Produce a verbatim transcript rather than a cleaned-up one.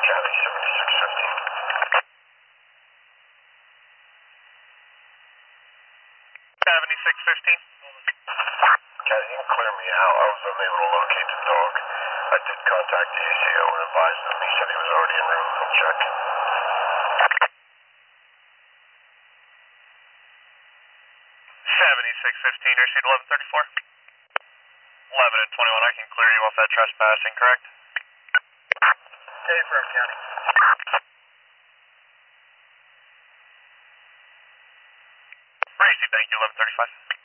County seventy-six fifteen. seventy-six fifteen. County, you can clear me out. I was unable to locate the dog. I did contact the A C O and advised him. He said he was already en route. I'll check. seventy-six fifteen, received eleven thirty-four. eleven and twenty-one, I can clear you off that trespassing, correct? Hey, from County. Received, thank you, eleven thirty-five.